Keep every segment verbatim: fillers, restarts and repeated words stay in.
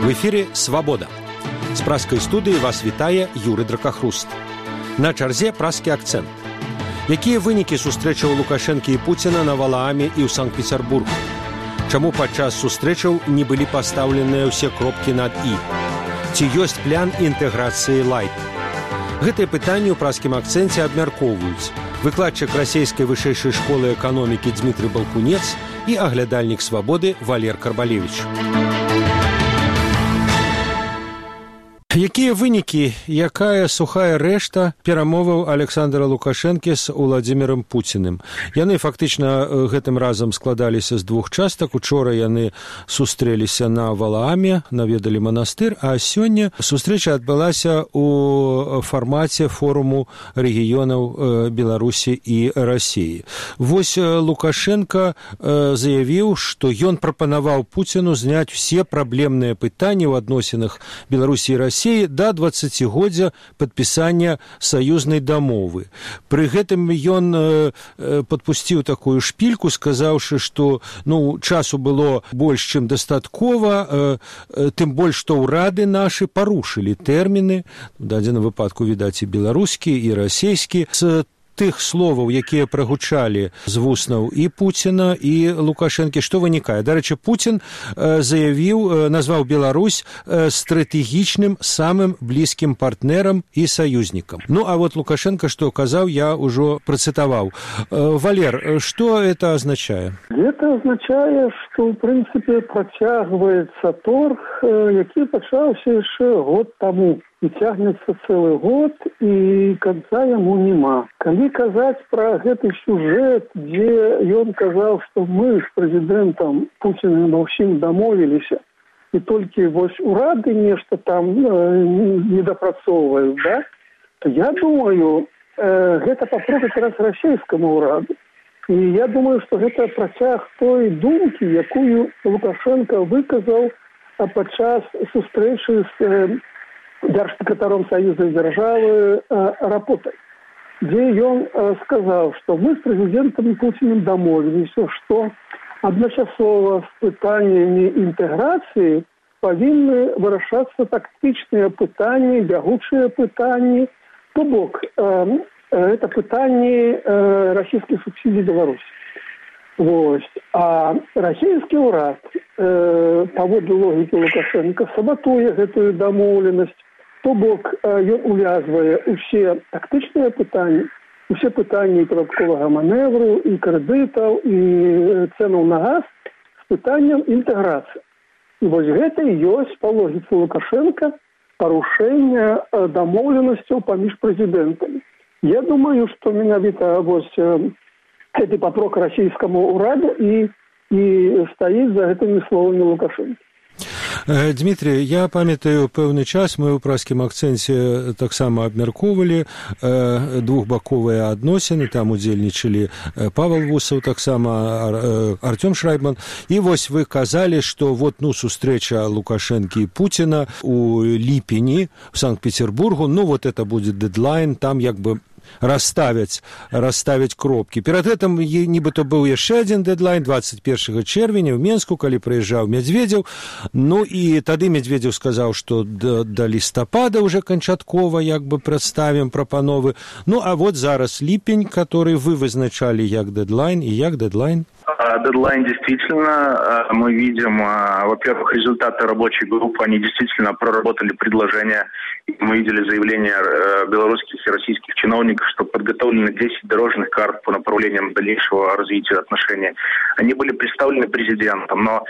В эфире «Свобода». З праскай студыі вас вітае Юры Дракахруст. На чарзе праскі акцэнт. Якія вынікі сустрэчаў Лукашэнкі і Пуціна на Валааме і ў Санкт-Петербургу? Чаму падчас сустрэчаў не былі пастаўленыя ўсе кропкі над «і»? Ці ёсць план інтэграцыі лайт? Гэтыя пытанні ў праскім акцэнце абмяркоўваюць выкладчык расійскай вышэйшай школы эканомікі Дмітрый Балкунец і аглядальнік «Свабоды» Валер Карбалевіч. Якія вынікі, якая сухая рэшта перамоваў Александра Лукашэнкі з Уладзімірам Пуціным? Яны фактычна гэтым разам складаліся з двух частак. Учора яны сустрэліся на Валааме, наведалі манастыр, а сёння сустрэча адбылася ў фармаце форуму рэгіёнаў Беларусі і Расіі. Вось Лукашенко заявіў, што ён прапанаваў Пуціну зняць усе праблемныя пытанні ў адносінах Беларусі і Расіі да дваццацігоддзя падпісання саюзнай дамовы. Пры гэтым ён э, падпусціў такую шпільку, сказаўшы, што ну, часу было больш, чым дастаткова, э, э, тым больш, што ўрады нашы парушылі тэрміны, у дадзеным выпадку, відаць, і беларускі, і расійскі, з тых словаў, якія прагучалі з вуснаў і Пуціна, і Лукашэнкі, што вынікае. Дарэчы, Пуцін э, заявіў, э, назваў Беларусь э, стратэгічным самым блізкім партнерам і саюзнікам. Ну, а вот Лукашенко, што казаў, я ўжо працытаваў. Э, Валер, што это означае? Это означае, што, ў прынцыпе, працягваецца торг, э, які пачаўся яшчэ год таму. І цягнецца цэлы год, і канца яму няма. Калі казаць пра гэты сюжэт, дзе ён казаў, што мы з прэзідэнтам Пуцінам ва ўсім дамовіліся, і толькі вось урады нешта там э, не дапрацоўваюць, да? То я думаю, э, гэта папрок якраз расійскаму ўраду. І я думаю, што гэта працяг той думкі, якую Лукашенко выказаў падчас сустрэчы з э, держсекретаром Союза державы э, Рапотай, где он э, сказал, что мы с президентом Путиным домовились, что одночасово с пытаниями интеграции повинны вырашаться тактичные пытания, бягучие пытания, то бок э, это пытания э, российских субсидий Беларуси. Вот. А российский урад э, паводле логікі Лукашенко сабатуе гэтую дамоўленасць, то бок ён увязвае ўсе тактычныя пытанні, усе пытанні падатковага маневру, і крэдытаў, і цэнаў на газ з пытаннем інтэграцыі. І вось гэта і ёсць па логіцы Лукашенко парушэнне дамоўленасцяў паміж прэзідэнтамі. Я думаю, што менавіта вось гэты папрок расійскаму ўраду і, і стаіць за гэтымі словамі Лукашенко. Дмітрий, я памятаю пэўны час, мы ў праскім акцэнце таксама абмяркоўвалі э, двухбаковыя адносіны, там удзельнічалі Павел Вусаў, таксама Артём Шрайбман, і вось вы казалі, што вот ну сустрэча Лукашэнкі і Пуціна у ліпені в Санкт-Петербургу, ну вот это будет дедлайн, там як бы расставяць, расставяць кропкі. Перад гэтым нібыта быў яшчэ адзін дэдлайн дваццаць першага чэрвеня ў Менску, калі прыязджаў Медведзеў. Ну і тады Медведзеў сказаў, што да, да лістапада уже канчаткова як бы прадставім прапановы. Ну а вот зараз ліпень, который вы вызначалі як дэдлайн і як дэдлайн. Дедлайн действительно, мы видим, во-первых, результаты рабочей группы, они действительно проработали предложения. Мы видели заявления белорусских и российских чиновников, что подготовлены десять дорожных карт по направлениям дальнейшего развития отношений. Они были представлены президентом, но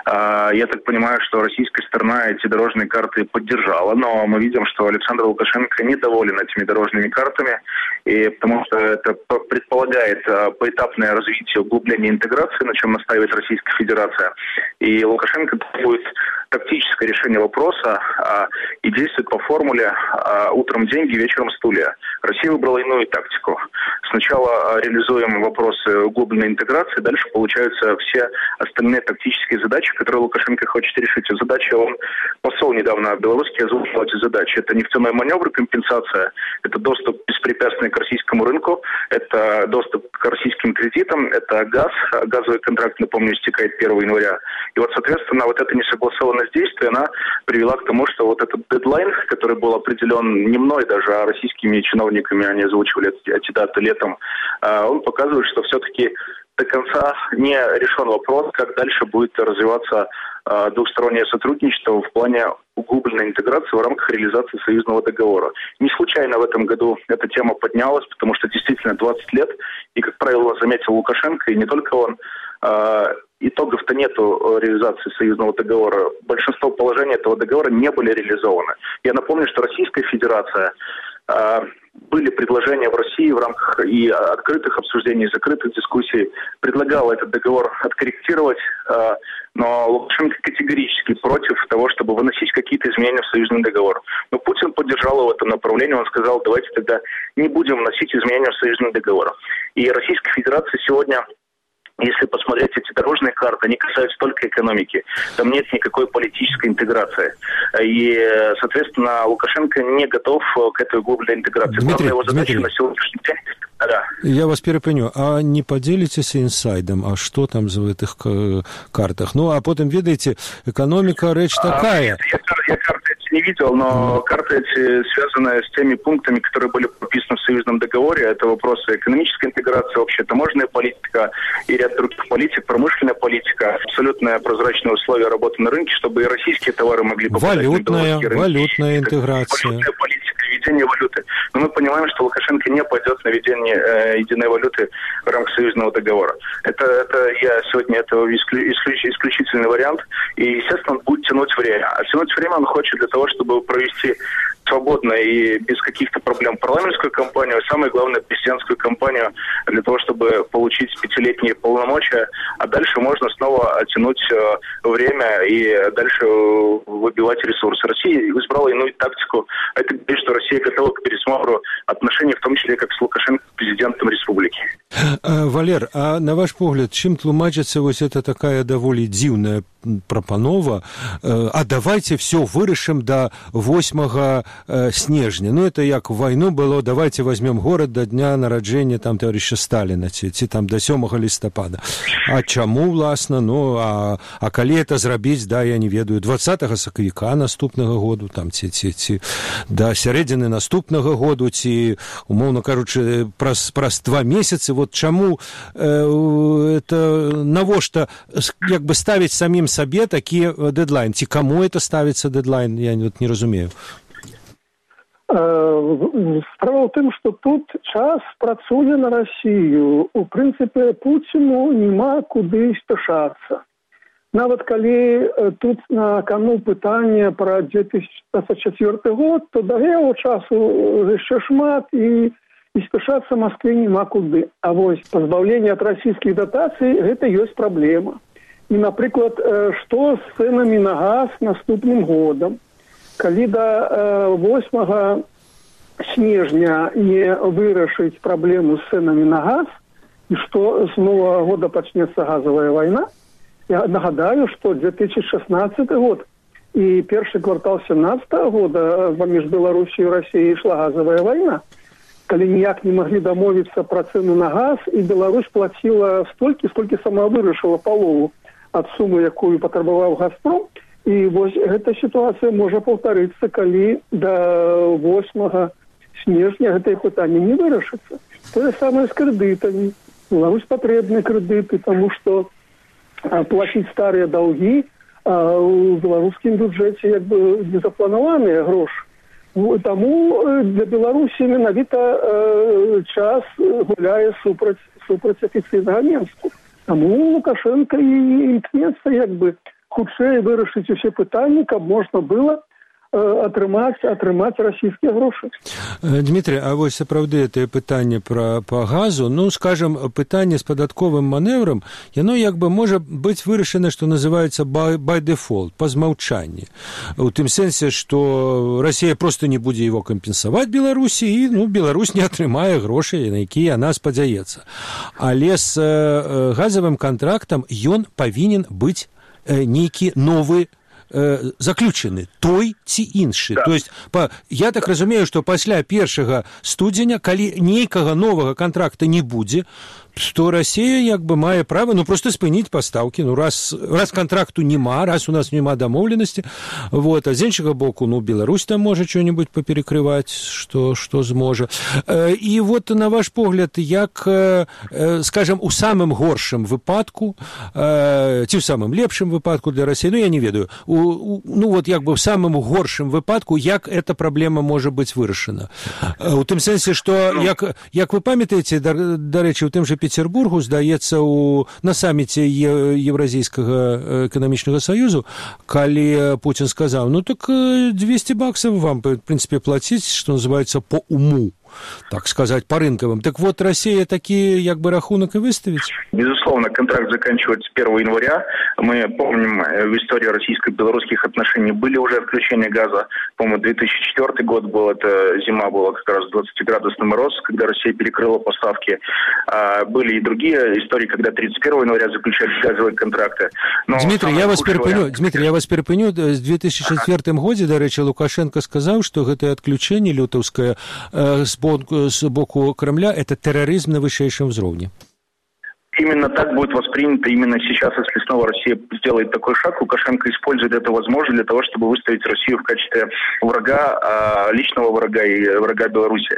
я так понимаю, что российская сторона эти дорожные карты поддержала, но мы видим, что Александр Лукашенко недоволен этими дорожными картами, и потому что это предполагает поэтапное развитие, углубление интеграции, на чем настаивает Российская Федерация. И Лукашенко требует тактическое решение вопроса а, и действует по формуле а, «утром деньги, вечером стулья». Россия выбрала иную тактику. Сначала реализуем вопросы глубинной интеграции, дальше получаются все остальные тактические задачи, которые Лукашенко хочет решить. И задача, он, посол недавно белорусский озвучил эти задачи. Это нефтяной маневр, компенсация, это доступ беспрепятственный к российскому рынку, это доступ к российским кредитам, это газ, газовый контракт, напомню, истекает первого января. И вот, соответственно, вот эта несогласованность действий, она привела к тому, что вот этот дедлайн, который был определен не мной даже, а российскими чиновниками, они озвучивали эти, эти даты летом, он показывает, что все-таки до конца не решен вопрос, как дальше будет развиваться э, двухстороннее сотрудничество в плане углубленной интеграции в рамках реализации союзного договора. Не случайно в этом году эта тема поднялась, потому что действительно двадцать лет, и, как правило, заметил Лукашенко, и не только он, э, итогов-то нету реализации союзного договора. Большинство положений этого договора не были реализованы. Я напомню, что Российская Федерация, э, были предложения в России в рамках и открытых обсуждений, и закрытых дискуссий, предлагала этот договор откорректировать, но Лукашенко категорически против того, чтобы выносить какие-то изменения в союзный договор. Но Путин поддержал его в этом направлении, он сказал, давайте тогда не будем вносить изменения в союзный договор. И Российская Федерация сегодня, если посмотреть эти дорожные карты, они касаются только экономики. Там нет никакой политической интеграции. И, соответственно, Лукашенко не готов к этой углубленной интеграции. Дмитрий, Главная его задача Дмитрий, на сегодняшний день... Да. Я вас перепыню. А не поделитесь инсайдом, а что там в этих картах? Ну, а потом, видите, экономика речь такая. А, я, я карты эти не видел, но mm. карты эти связаны с теми пунктами, которые были прописаны в союзном договоре. Это вопросы экономической интеграции, общая таможенная политика и ряд других политик, промышленная политика, абсолютно прозрачные условия работы на рынке, чтобы и российские товары могли попадать валютная, на белорусские рынки. Валютная интеграция. Валютная политика, введение валюты. Но мы понимаем, что Лукашенко не пойдет на введение э, единой валюты в рамках союзного договора. Это, это я сегодня этого исключ, исключ, исключительный вариант. И, естественно, он будет тянуть время. А тянуть время он хочет для того, чтобы провести свободно и без каких-то проблем парламентскую кампанию, и самое главное, президентскую кампанию, для того, чтобы получить пятилетние полномочия, а дальше можно снова оттянуть э, время и дальше выбивать ресурсы. Россия избрала иную тактику. Это говорит, что Россия готова к пересмотру отношений, в том числе как с Лукашенко, президентом республики. Валер, а на ваш погляд, чым тлумачыцца вось это такая даволі дзіўная прапанова, а давайте все вырашым до восьмага снежня. Ну, это як в войну было, давайте возьмем город до дня нараджэння там товарища Сталина, ці, ці там до сёмага лістапада. А чаму, власна, ну, а, а калі это зрабіць, да, я не ведаю, двадцатага сакавіка наступнага году, там, ці, ці, ці, да сярэдзіны наступнага году, ці, умоўна кажучы, праз, праз два месяцы, вот чаму э, это, навошта, як бы ставіць самім сабе такі дедлайн, ці каму это ставіцца дедлайн, я вот не разумею. Справа ў тым, што тут час працуе на Расію. У прынцыпе, Пуціну няма куды спяшацца. Нават калі тут на кону пытанне пра две тысячи двадцать четвёрты год, то да яго часу яшчэ шмат і, і спяшацца Маскве няма куды. А вось пазбаўленне ад расійскіх датацый – гэта ёсць праблема. І, напрыклад, што з цэнамі на газ наступным годам? Калі да восьмага снежня не вырашыць праблему з цэнамі на газ, і што з новага года пачнецца газавая вайна, я нагадаю, што две тысячи шестнадцатый год і першы квартал семнадцатого года паміж Беларусью і Россией ішла газавая вайна, калі ніяк не маглі дамовіцца пра цэны на газ, і Беларусь плаціла столькі, столькі сама вырашыла палову ад сумы, якую патрабаваў Газпром. І вось гэта сітуацыя можа паўтарыцца, калі да восьмага снежня гэтае пытанне не вырашыцца. Тое самае з крэдытамі. Беларусь патрэбны крэдыты, таму што плаціць старыя даўгі у беларускім бюджэце як бы не запланаваныя грошы. Таму для Беларусі менавіта час гуляе супраць, супраць афіцыйнага Менску. Таму Лукашенко і імкнецца як бы хутчэй вырашыць усе пытанні, каб можна было атрымаць атрымаць расійскія грошы. Дмітрий, а вось сапраўды гэтае пытанне пра па газу, ну скажем, пытанне з падатковым манеўрам, яно як бы можа быць вырашана, што называецца by, by default, па змаўчанні. У тым сэнсе, што Расія просто не будзе его кампенсаваць Беларусі, і ну Беларусь не атрымае грошай, на якія яна спадзяецца. Але з э, газавым кантрактам ён павінен быць э, нейкі новы э, заключены, той ці іншы. Да. То есть, па, я так разумею, што пасля першага студзеня, калі нейкага новага кантракта не будзе, што Расія як бы мае права, ну, просто спыніць пастаўкі, ну, раз, раз контракту нема, раз у нас нема дамоўленасці, вот, а з іншага боку, ну, Беларусь там можа что-нибудь паперекрываць, што, што зможа. І вот, на ваш погляд, як, скажем, у самым горшым выпадку, ці ў самым лепшым выпадку для Расіі, ну, я не ведаю, у, у, ну, вот, як бы, в самым горшым выпадку, як эта праблема можа быць вырашана? У тым сэнсе, што, як, як вы памятаеце, дарэчы, у тым жа Петербургу, здаецца, у, на саміце Евразійскага эканамічнага саюзу, калі Путин сказаў, ну так двести баксов вам, в принципе, платить, что называется, по уму, так сказать, по рынковым. Так вот, Россия такие, як бы, рахунок и выставить? Безусловно, контракт заканчивается первого января. Мы помним, в истории российско-белорусских отношений были уже отключения газа. По-моему, две тысячи четвёртый год был, это зима была как раз двадцатиградусный мороз, когда Россия перекрыла поставки. А были и другие истории, когда тридцать первого января заключались газовые контракты. Но Дмитрий, я вас перепыню, Дмитрий, я вас перепыню. В две тысячи четвёртым годзе, дарэчы, Лукашенко сказаў, што гэтае адключэнне лютаўскае э, с боку Кремля – это терроризм на высшейшем уровне. Именно так будет воспринято именно сейчас, если снова Россия сделает такой шаг. Лукашенко использует эту возможность для того, чтобы выставить Россию в качестве врага, личного врага и врага Беларуси.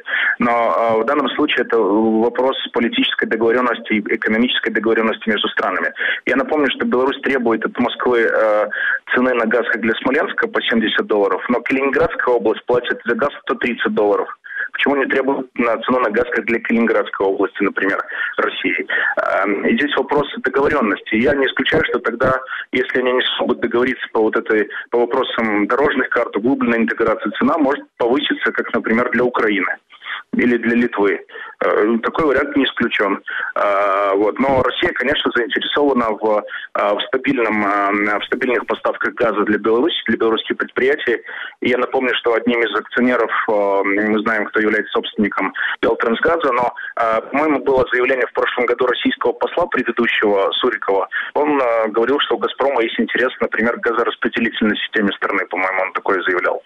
Но в данном случае это вопрос политической договоренности и экономической договоренности между странами. Я напомню, что Беларусь требует от Москвы цены на газ, как для Смоленска, по семьдесят долларов, но Калининградская область платит за газ сто тридцать долларов. Почему не требуют на цену на газ, как для Калининградской области, например, России? И здесь вопрос договоренности. Я не исключаю, что тогда, если они не смогут договориться по вот этой, по вопросам дорожных карт, углубленной интеграции, цена может повыситься, как, например, для Украины или для Литвы. Такой вариант не исключен. Вот. Но Россия, конечно, заинтересована в, в, стабильном, в стабильных поставках газа для Беларуси, для белорусских предприятий. И я напомню, что одним из акционеров, мы знаем, кто является собственником Белтрансгаза, но, по-моему, было заявление в прошлом году российского посла предыдущего Сурикова. Он говорил, что у «Газпрома» есть интерес, например, к газораспределительной системе страны, по-моему, он такое заявлял.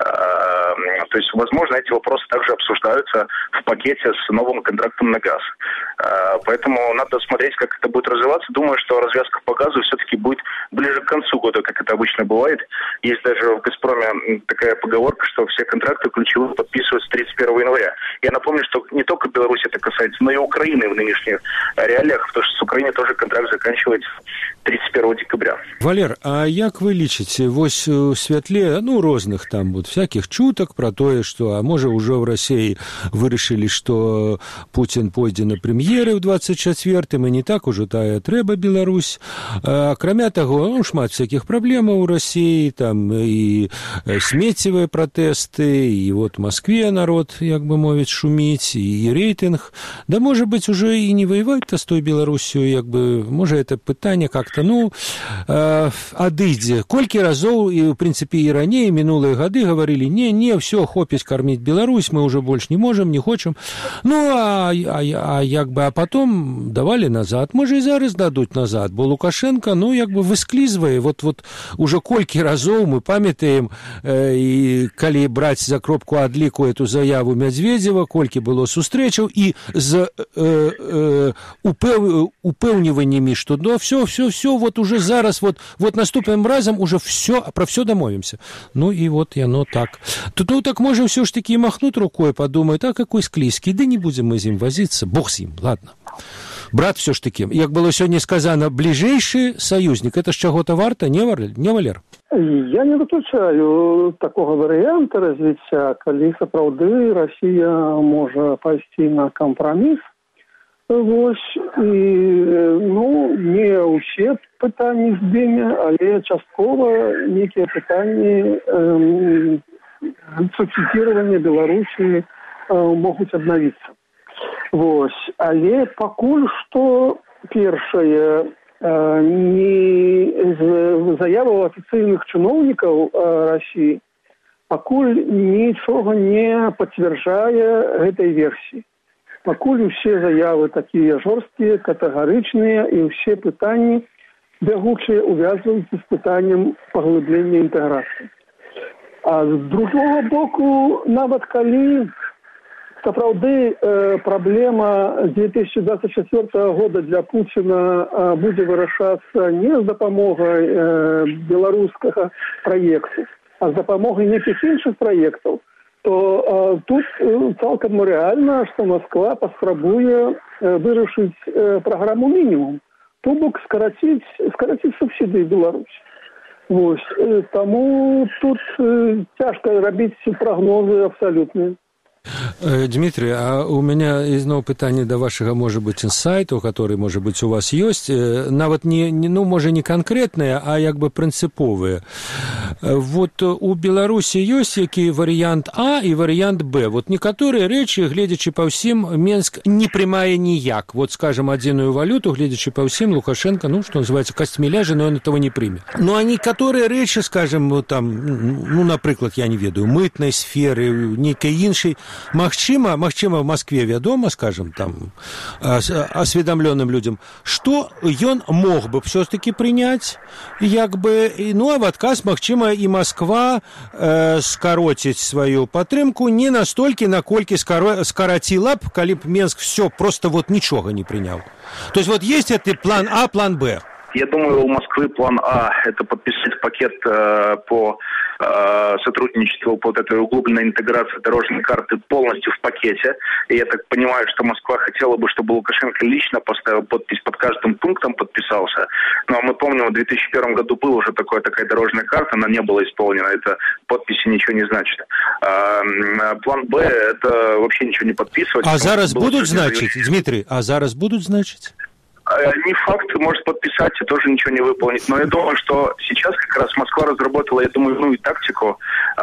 То есть, возможно, эти вопросы также обсуждаются в пакете с новым контрактом на газ. Поэтому надо смотреть, как это будет развиваться. Думаю, что развязка по газу все-таки будет ближе к концу года, как это обычно бывает. Есть даже в «Газпроме» такая поговорка, что все контракты ключевые подписываются тридцать первого января. Я напомню, что не только Беларусь это касается, но и Украины в нынешних реалиях, потому что с Украиной тоже контракт заканчивается тридцать первого декабря. Валер, а як вы лічыце, вось у святле, ну, розных там вот всяких чутак про тое, што, а можа, ўжо ў Расіі вырашылі, што Путин пойдзе на прэм'еры ў двадцать четвёртым, і не так ужо тая трэба Беларусь. Акрамя таго, ну, шмат всяких праблемаў у Расіі, там і смеццевыя пратэсты, і вот в Москве народ, як бы мовіць, шуміць, і рейтинг. Да, можа быць, уже і не воевать-то з той Беларусью, як бы, можа, это пытанне как-то, ну, э, адыдзе. Колькі разоў, і, в принципе, і раней, мінулыя гады гаварылі, не, не, все, хопіць кормить Беларусь, мы уже больше не можем, не хочем. Ну, а, а, а як бы, а потом давали назад. Можа, і зараз дадуць назад, бо Лукашенко, ну, як бы, высклізвае. Вот, вот, уже колькі разоў мы памятаем, э, і калі браць за кропку адліку эту заяву Медведева, колькі было сустрэчаў, і з э, э, упэў, упэўніваннямі, што, да, все, все, все, вот уже зараз, вот, вот наступным разом уже все, про все домовимся. Ну, и вот яно так. Тут, ну, так можем все ж таки махнуть рукой, подумать, а какой склизкий, да не будем мы с ним возиться, бог с ним, ладно. Брат все ж таки, як было сегодня сказано, ближайший союзник, это ж чего-то варто, не, не Валер? Я не выключаю такого варианта развития, коли сапраўды Россия может пойти на компромисс Вось, і, ну, не ўсе пытанні здыме, але часткова некія пытанні эм, субсидирования Беларусі э, могуць аднавіцца. Вось, але пакуль што першае, э, не заяваў афіцыйных чыноўнікаў э, Расіі, пакуль нічога не пацвярджае гэтай версіі. Пакуль усе заявы такія жорсткія, катэгарычныя, і ўсе пытанні бягучыя увязваюцца з пытаннем паглыблення інтэграцыі. А з другого боку, нават калі сапраўды э, праблема две тысячи двадцать четвёртого года для Пуціна э, будзе вырашацца не з дапамогай э, беларускага праекту, а з дапамогай нейкіх іншых праектаў, то э, тут э, цалкам рэальна, што Москва паспрабуе э, вырашыць э, праграму мінімум, то бок скараціць, скараціць субсідыі Беларусі. Вось, э, таму тут э, цяжка рабіць прагнозы абсалютныя. Дмитрий, а у меня ізноў пытанне да вашага, можа быць, інсайту, который, можа быць, у вас ёсць, нават не, не, ну, можа, не канкрэтныя, а як бы прынцыповыя. Вот у Беларусі ёсць які варыянт А і варыянт Б. Вот некаторыя рэчы, гледзячы па ўсім, Менск не прымае ніяк. Вот, скажем, адзіную валюту, гледзячы па ўсім, Лукашенко, ну, што называется, костьми ляжа, но он этого не прыме. Ну, а некаторыя рэчы, скажем, там, ну, напрыклад, я не ведаю, мытнай сферы, нейкай іншай, Магчыма, магчыма, в Москве вядома, скажем, там, осведомленным людям, что ён мог бы все-таки принять, як бы, ну, а в отказ, магчыма, и Москва э, скороціць свою падтрымку не настолькі, наколькі скоротила б, калі б Менск все просто вот ничего не принял. То есть вот есть это план А, план Б. Я думаю, у Москвы план А – это подписать пакет э, по э, сотрудничеству, по вот этой углубленной интеграции дорожной карты полностью в пакете. И я так понимаю, что Москва хотела бы, чтобы Лукашенко лично поставил подпись под каждым пунктом, подписался. Но мы помним, в две тысячи первом году была уже такое, такая дорожная карта, она не была исполнена. Это подписи ничего не значит. А, план Б – это вообще ничего не подписывать. А зараз будут значить, Дмитрий, а зараз будут значить? Не факт, может подписать и тоже ничего не выполнить. Но я думаю, что сейчас как раз Москва разработала, я думаю, ну и тактику.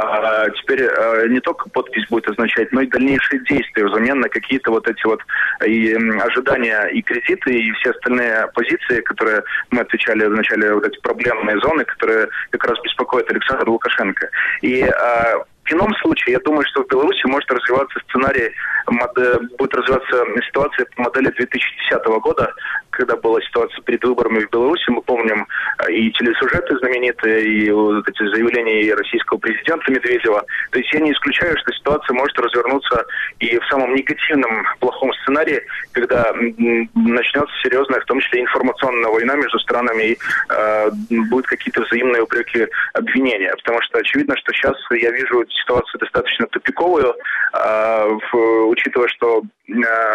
А, теперь а, не только подпись будет означать, но и дальнейшие действия взамен на какие-то вот эти вот и ожидания, и кредиты, и все остальные позиции, которые мы отвечали вначале, вот эти проблемные зоны, которые как раз беспокоят Александра Лукашенко. И а, в ином случае, я думаю, что в Беларуси может развиваться сценарий, будет развиваться ситуация по модели две тысячи десятого года, когда была ситуация перед выборами в Беларуси. Мы помним и телесюжеты знаменитые, и вот эти заявления российского президента Медведева. То есть я не исключаю, что ситуация может развернуться и в самом негативном, плохом сценарии, когда начнется серьезная, в том числе информационная война между странами, и э, будут какие-то взаимные упреки, обвинения. Потому что очевидно, что сейчас я вижу ситуацию достаточно тупиковую, э, в, учитывая, что, э,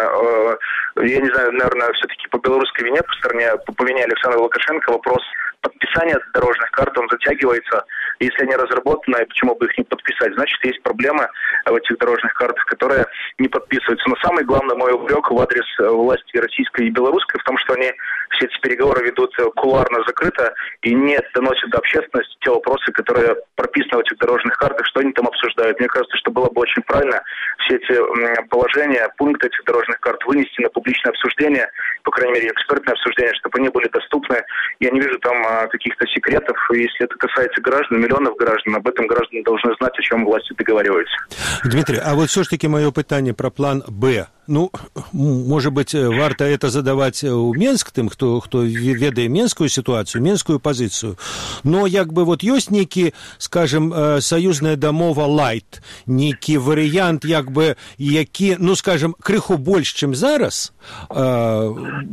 э, я не знаю, наверное, все-таки по белорусской вине, по стороне, по, по вине Александра Лукашенко вопрос подписания дорожных карт, он затягивается. Если они разработаны, почему бы их не подписать? Значит, есть проблемы в этих дорожных картах, которые не подписываются. Но самый главный мой упрек в адрес власти российской и белорусской в том, что они все эти переговоры ведут кулуарно, закрыто и не доносят до общественности те вопросы, которые прописаны в этих дорожных картах, что они там обсуждают. Мне кажется, что было бы очень правильно все эти положения, пункты этих дорожных карт вынести на публичное обсуждение, по крайней мере, экспертное обсуждение, чтобы они были доступны. Я не вижу там каких-то секретов. Если это касается граждан, миллионов граждан, об этом граждане должны знать, о чем власти договариваются. Дмитрий, а вот все-таки мое пытание про план Б. Ну, может быть, варто это задавать у Менск, тем, кто, кто ведает менскую ситуацию, менскую позицию. Но, як бы, вот есть некий, скажем, союзная домова лайт, некий вариант, як бы, які, ну, скажем, крыху больше, чем зараз, э,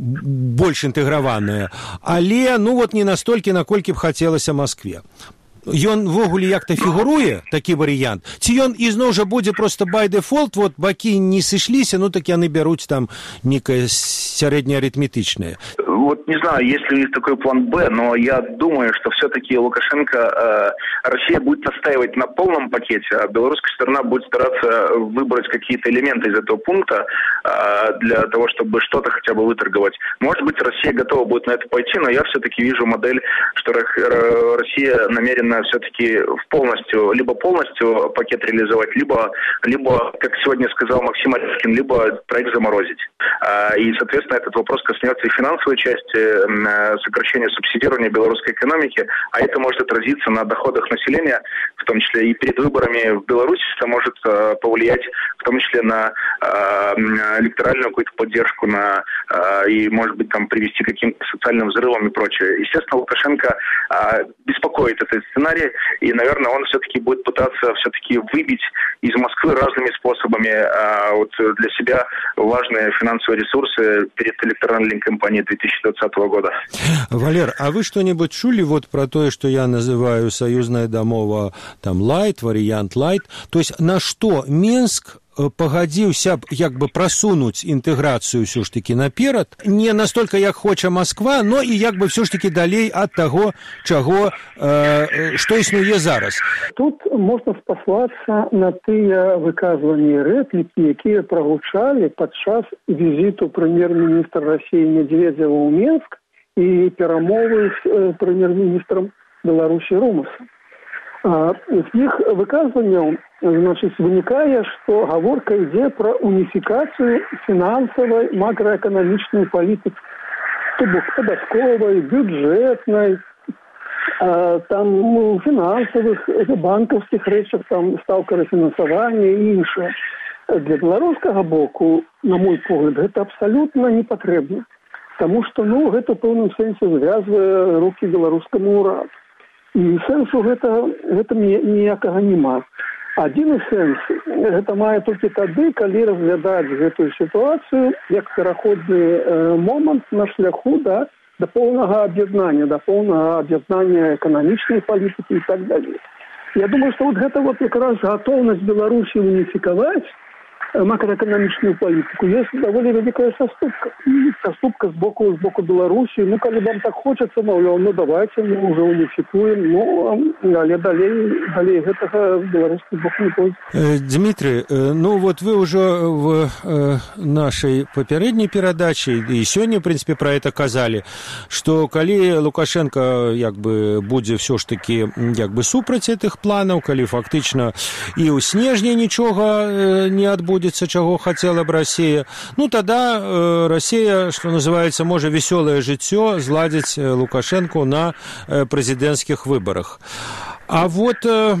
больше интегрованная, але, ну, вот не настолько, наколькі б хотелося Москве. Ён ввогуле як-то фігуруе, такі варыянт? Ці ён ізноў жа будзе просто by default, вот бакі не сышліся, ну так яны бяруць там некае сярэднеарытметычнае? вот не знаю, есть ли у них такой план «Б», но я думаю, что все-таки Лукашенко, э, Россия будет настаивать на полном пакете, а белорусская сторона будет стараться выбрать какие-то элементы из этого пункта э, для того, чтобы что-то хотя бы выторговать. Может быть, Россия готова будет на это пойти, но я все-таки вижу модель, что Россия намерена все-таки полностью, либо полностью пакет реализовать, либо, либо как сегодня сказал Максим Орешкин, либо проект заморозить. И, соответственно, этот вопрос коснется и финансовой части, сокращения субсидирования белорусской экономики, а это может отразиться на доходах населения, в том числе и перед выборами в Беларуси, это может повлиять в том числе на электоральную какую-то поддержку, на, и, может быть, там привести к каким-то социальным взрывам и прочее. Естественно, Лукашенко беспокоит этот сценарий, и, наверное, он все-таки будет пытаться все-таки выбить из Москвы разными способами вот для себя важные финансовые ресурсы перед электоральной кампанией две тысячи двадцатого года. Валер, а вы что-нибудь чули вот про то, что я называю союзная домова там лайт, вариант лайт? То есть на что Минск пагадзіўся як бы прасунуць інтэграцыю ўсё ж такі наперад, не настолькі як хоча Москва, но і як бы ўсё ж такі далей ад таго, чаго э, што існуе зараз. Тут можна спаслацца на тыя выказванні рэплікі, якія прагучалі падчас візіту прэм'ер-міністра России Медведева ў Мінск і перамовы з э, прэм'ер-міністрам Беларусі Румасам. З іх выказванняў, значыць, вынікае, што гаворка ідзе пра уніфікацыю фінансавай макраэканамічнай палітыкі, то бок падатковай, бюджэтнай, там ну, фінансавых, банкаўскіх рэчах, там стаўка рэфінансавання і іншае. Для беларускага боку, на мой погляд, гэта абсалютна не патрэбна, таму што ну, гэта ў пэўным сэнсе звязвае рукі беларускаму ўраду. І сэнсу гэта, гэта ніякага няма. Адзіны сэнс гэта мае толькі тады, калі разглядаць гэтую сітуацыю як пераходны э, момант на шляху да, да поўнага аб'яднання, да поўнага аб'яднання эканамічнай палітыкі і так далей. Я думаю, што вот гэта вот якраз гатоўнасць Беларусі уніфікаваць макроэканамічную палітыку есть даволі вялікая саступка. Саступка з боку, з боку Беларусі. Ну, калі вам так хочацца, маўляў, ну, давайте мы уже уніфікуем. Ну, але далей, далей гэтага беларускі бок не пойдзе. Дмитрий, ну, вот вы уже в э, нашей папярэдняй перадаче і сёння, в принципе, про это казалі, што калі Лукашенко, як бы, будзе ўсё ж таки, як бы, супраць гэтых планаў, калі фактычна і ў снежні нічога не адбудзе, чего хотела бы Россия, ну тогда э, Россия, что называется, может веселое жыццё зладзіць Лукашенко на э, президентских выборах. А вот э,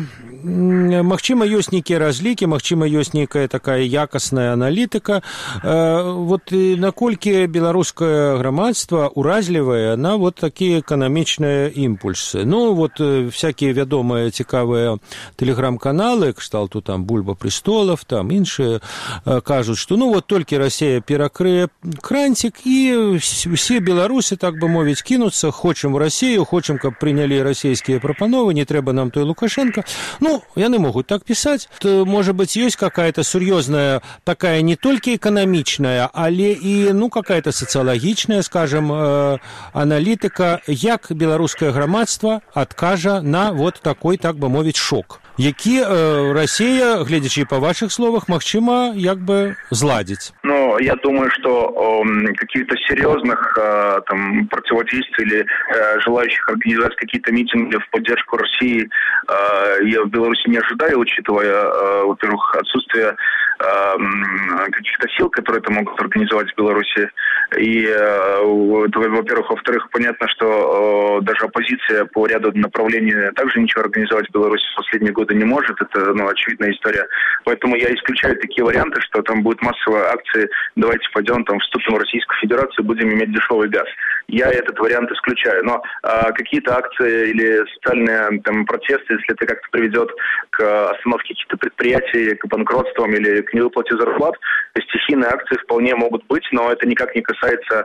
магчыма ёсць нейкія разлікі, магчыма ёсць нейкая такая якасная аналітыка. Э, вот і наколькі беларускае грамадства уразлівае на вот такія эканамічныя імпульсы. Ну вот э, всякія вядомыя цікавыя тэлеграм-каналы, кшталту там Бульба Престолов, там іншыя э, кажуць, што ну вот толькі Россия перакрые кранцік і все беларусы, так бы мовіць, кінуцца, хочам в Россию, хочам, каб прынялі расійскія прапановы, не трэба нам той Лукашенко. Ну, яны могуць так пісаць. То, может быть, ёсць какая-то сур'ёзная, такая не толькі эканамічная, але і, ну, какая-то сацыялагічная, скажем, э, аналітыка, як беларускае грамадства адкажа на вот такой, так бы мовіць, шок, які э, Россия, глядячи по ваших словах, магчыма, як бы зладзіць. Ну, я думаю, что э, каких-то серьезных э, там противодействий или э, желающих организовать какие-то митинги в поддержку России э, я в Беларуси не ожидаю, учитывая, э, во-первых, отсутствие э, каких-то сил, которые это могут организовать в Беларуси. И, э, во-первых, во-вторых, понятно, что э, даже оппозиция по ряду направлений также ничего организовать в Беларуси в последние годы не может. Это, ну, очевидная история. Поэтому я исключаю такие варианты, что там будут массовые акции, давайте пойдем, там, вступим в Российскую Федерацию, будем иметь дешевый газ. Я этот вариант исключаю. Но а, какие-то акции или социальные там протесты, если это как-то приведет к остановке каких-то предприятий, к банкротствам или к невыплате зарплат, стихийные акции вполне могут быть, но это никак не касается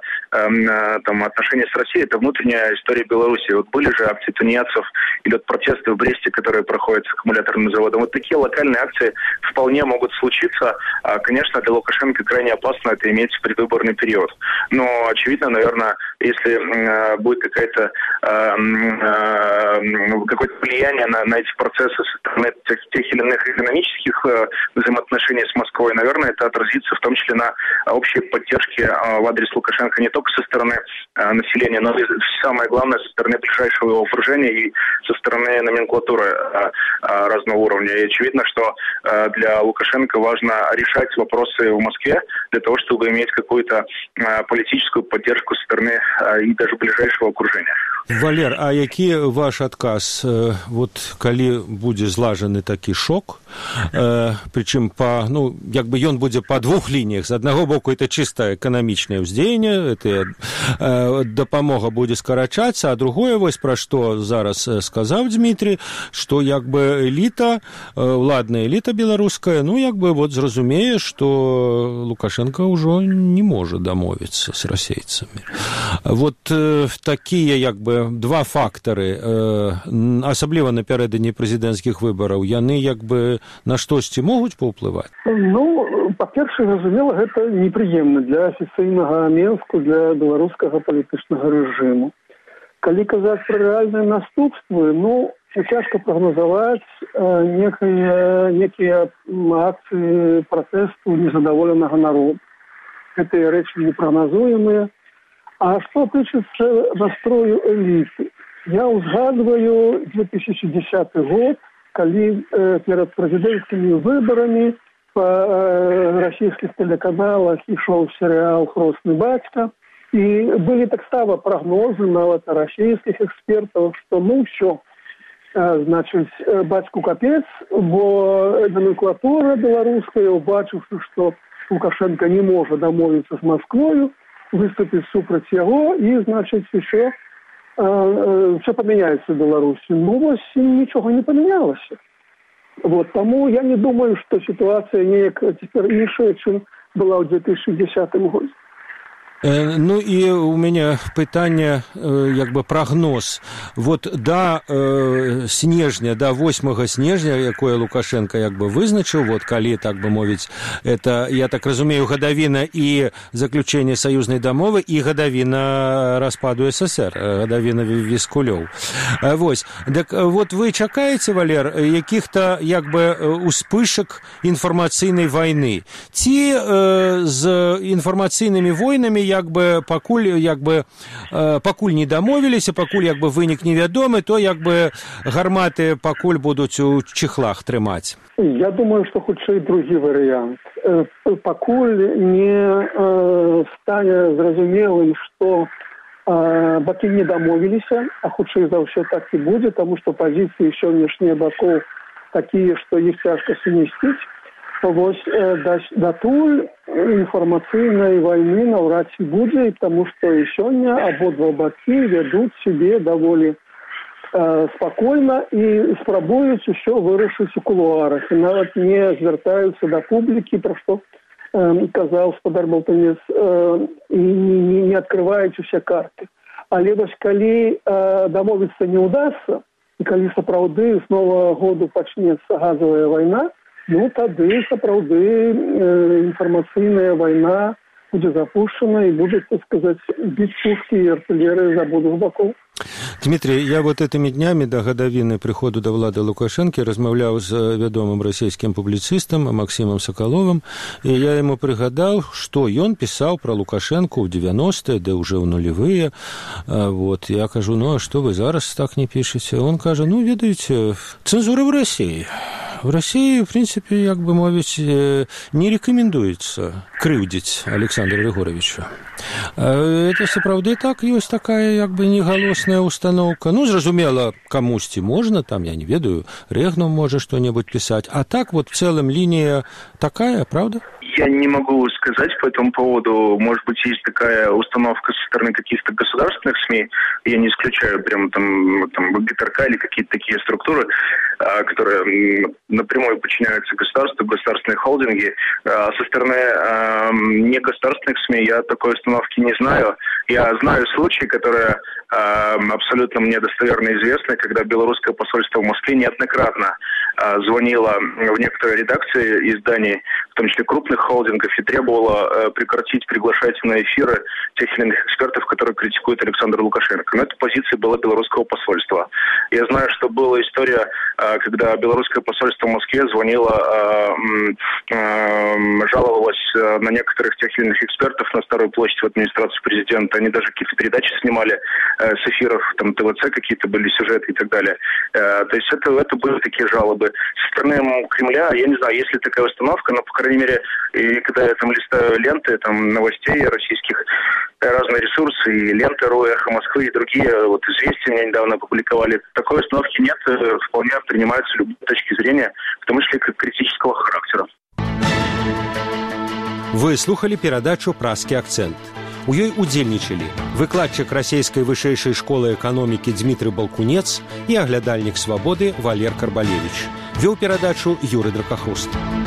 э, там, отношений с Россией. Это внутренняя история Беларуси. Вот были же акции тунеядцев или вот протесты в Бресте, которые проходят с аккумуляторным заводом. Вот такие локальные акции вполне могут случиться. А, конечно, для Лукашенко крайне опасно это иметь в предвыборный период. Но, очевидно, наверное, если если э, будет какая-то, э, э, какое-то влияние на, на эти процессы со стороны тех, тех или иных экономических э, взаимоотношений с Москвой, наверное, это отразится в том числе на общей поддержке э, в адрес Лукашенко не только со стороны э, населения, но и самое главное со стороны ближайшего его окружения и со стороны номенклатуры э, э, разного уровня. И очевидно, что э, для Лукашенко важно решать вопросы в Москве для того, чтобы иметь какую-то э, политическую поддержку со стороны э, и даже ближайшего окружения. Валер, а які ваш адказ, вот калі будзе злажаны такі шок, э, прычым па, ну, як бы ён будзе па двух лініях. З аднаго боку, это чыста эканамічнае ўздзеянне, это э, дапамога будзе скарачацца, а другое, вось пра што зараз сказаў Дмітрий, што як бы эліта, уладная эліта беларуская, ну, як бы вот зразумее, што Лукашенко ўжо не можа дамовіцца з расейцамі. Вот э, такія, як бы, два фактары, асабліва напярэдадні прэзідэнцкіх выбараў, яны як бы на штосьці могуць паўплываць? Ну, па-першае, разумела, гэта непрыемна для афіцыйнага Менску, для беларускага палітычнага рэжыму. Калі казаць пра рэальныя наступствы, ну, цяжка прагназаваць некія, некія акцыі пратэсту незадаволенага народа. Гэтыя рэчы непрагназуемыя. А что тычыцца настрою эліты? Я узгадываю две тысячи десятый год, калі э, перед прэзідэнцкімі выбарамі па э, расійскіх тэлеканалах ішоў серыял «Хросны бацька», і былі таксама прагнозы нават расійскіх экспертаў, што ну ўсё, э, значыць, бацьку капец, бо номенклатура беларуская, убачыўшы, што Лукашенко не можа дамовіцца з Масквою, выступить супраць яго, і, значыць, еще э, все поменяется в Беларуси. Ну, вось ничего не поменялось. Вот, тому я не думаю, что ситуация неяк теперь іншая, чем была в две тысячи десятом году. Ну і у мяне пытанне, як бы прагноз. Вот да э, снежня, да восьмага снежня, якое Лукашенко як бы вызначыў, вот калі, так бы мовіць, это, я так разумею, гадавіна і заключэнне саюзнай дамовы і гадавіна распаду СССР, гадавіна Віскулёў. Вось, так вот вы чакаеце, Валер, якіх-то як бы успышак інфармацыйнай вайны? Ці э, з інфармацыйнымі войнамі як бы пакуль як бы э, пакуль не дамовіліся, пакуль як бы вынік невядомы, то як бы гарматы пакуль будуць у чехлах трымаць? Я думаю, што хутчэй другі варыянт. Э, пакуль не э, стане зразумелым, што э, бакі не дамовіліся, а хутчэй за ўсё так і будзе, таму што пазіцыі сённяшнія бакоў такія, што іх цяжка сумясціць. Вось э, датуль інфармацыйнай вайны наўрад ці будзе, таму што і сёння абодва бакі вядуць сябе даволі э, спакойна і спрабуюць усё вырашыць у кулуарах, і нават не звяртаюцца да публікі, пра што э, казаў спадар Балтанец, э, і не, не адкрываюць усе карты. Але вось калі э, дамовіцца не ўдасца, і калі сапраўды з новага году пачнецца газавая вайна, ну, тады сапраўды э, інфармацыйная вайна будзе запущена і будзе, так сказаць, біць пушкі і артылерыя з абодвух бакоў. Дмитрий, я вот этими днями до гадавіны прыходу да ўлады Лукашэнкі размаўляў з вядомым расійскім публіцыстам Максімам Сакаловым, і я яму прыгадаў, што ён пісаў пра Лукашэнку ў девяностые, да ўжо ў нулевые. Вот, я кажу, ну, а што вы зараз так не пішаце? Он кажа, ну, ведаеце, цэнзура в России. В России, в принципе, як бы мовіць, не рекомендуется крыўдзіць Александру Григоровичу. Это сапраўды так, ёсць такая як бы негалосная установка. Ну, зразумела, камусьці можна, там, я не ведаю, Регнум можа што-небудзь пісаць, а так вот в целом линия такая, правда? Я не могу сказать по этому поводу. Может быть, есть такая установка со стороны каких-то государственных СМИ. Я не исключаю прямо там, там ГТРК или какие-то такие структуры. которые напрямую подчиняются государству, государственные холдинги. Со стороны негосударственных СМИ я такой установки не знаю. Я знаю случаи, которые абсолютно мне достоверно известны, когда белорусское посольство в Москве неоднократно звонило в некоторые редакции изданий, в том числе крупных холдингов, и требовало прекратить приглашать на эфиры тех или иных экспертов, которые критикуют Александра Лукашенко. Но эта позиция была белорусского посольства. Я знаю, что была история, когда белорусское посольство в Москве звонило, жаловалось на некоторых тех или иных экспертов на Старую площадь в администрацию президента. Они даже какие-то передачи снимали с эфиров, там ТВЦ какие-то были сюжеты и так далее. То есть это, это были такие жалобы. Со стороны Кремля, я не знаю, есть ли такая установка, но, по крайней мере, и когда я там листаю ленты там, новостей российских, разные ресурсы, и ленты РУ, Эхо Москвы и другие, вот «Известия» меня недавно опубликовали, такой установки нет, вполне принимаются любые точки зрения, в том числе как критического характера. Вы слухали перадачу «Празкі акцент». У ёй удзельнічалі выкладчык расійскай вышэйшай школы эканомікі Дмітрый Балкунец і аглядальнік «Свабоды» Валер Карбалевіч. Вёў перадачу Юрый Дракахруст.